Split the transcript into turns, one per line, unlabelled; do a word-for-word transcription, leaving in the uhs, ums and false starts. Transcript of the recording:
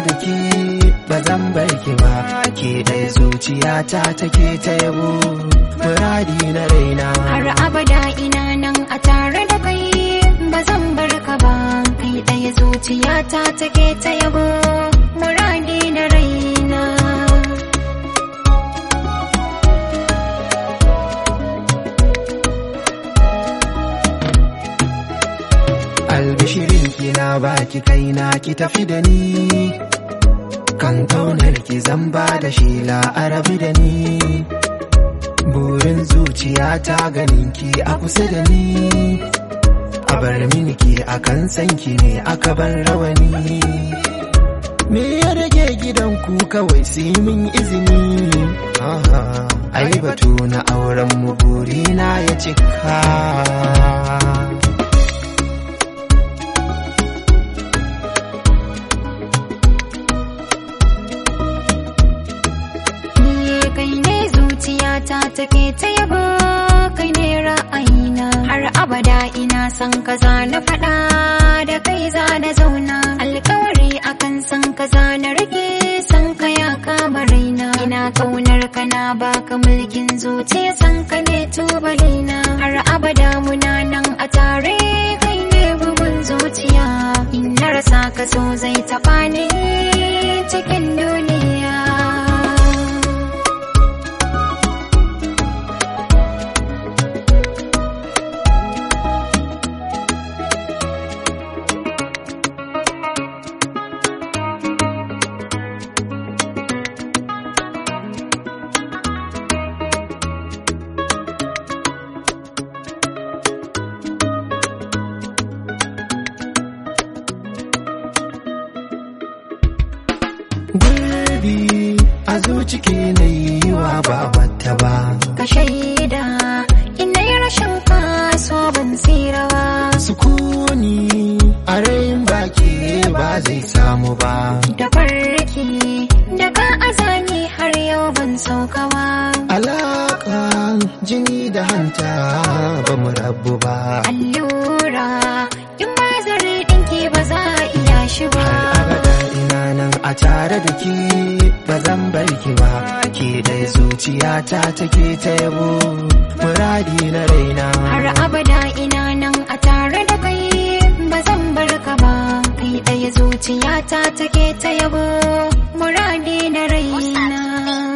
da ke ba zan bar ki ba, ke dai zuciyata take ta yabo, muradi na raina.
Har abada ina nan a tare da kai, ba zan bar ka ba, kai ɗaya zuciyata take ta yabo, muradi na raina.
Albishirin ki na baki kaina ki tafi da ni, kan kaunar ki zan ba da shela a rabi da ni, burin zuciyata ganin ki a kusa da ni, a bar mini ki akan sanki ne aka bar rawani. Me ya rage gidanku kawai sai min izini, ai batu na auren mu burina ya cika.
Ta take ta yabo, kai ne ra'ayina, har abada ina son kaza na faɗa da kai za na zauna, alkawari akan san kaza na rike, san ka ya kama raina, ina kaunar ka na baka mulkin zuciya, san ka ne tubalina, har abada muna nan a tare, kai ne bugun zuciya, in na rasa ka so zai taɓa ni cikin duniya.
Gurbi a zuci ke na yi wa babata ba,
ka shaida ina yi rashin kaso ban tsira ba,
sukuni a rayin baki ba zai samu ba,
da farki daga azami har yau ban sauka ba,
alaka jini da hanta ba mu rabu ba,
allura in ba zare ɗinki ba za a iya shi ba,
a tare da ke ba zan bar ki ba, ke dai zuciyata take ta yabo, muradi na raina.
Har abada ina nan a tare da kai, ba zan bar ka ba, kai ɗaya zuciyata take ta yabo, muradi na raina.